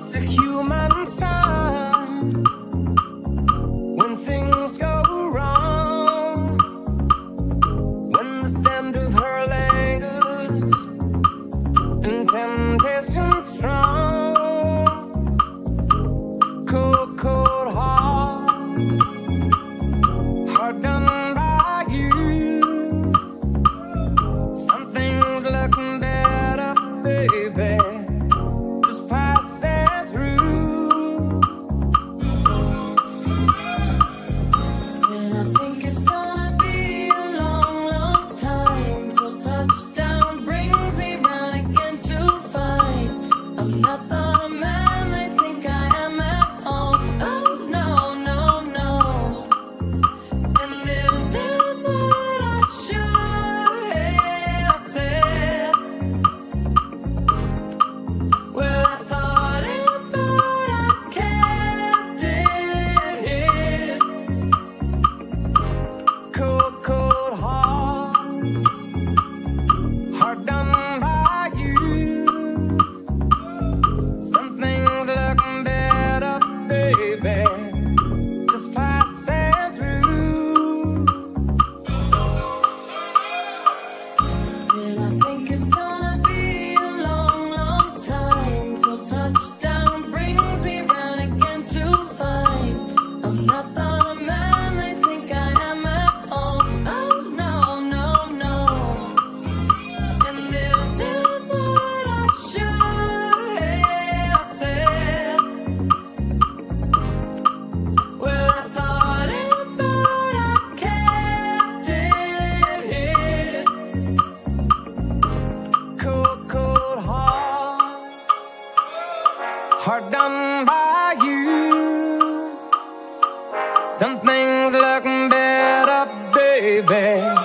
a human sign when things go wrong, when the scent of her lingers and temptation strong. Cold, cold heart done by you. Something's looking better, baby. Heart done by you. Something's looking better, baby.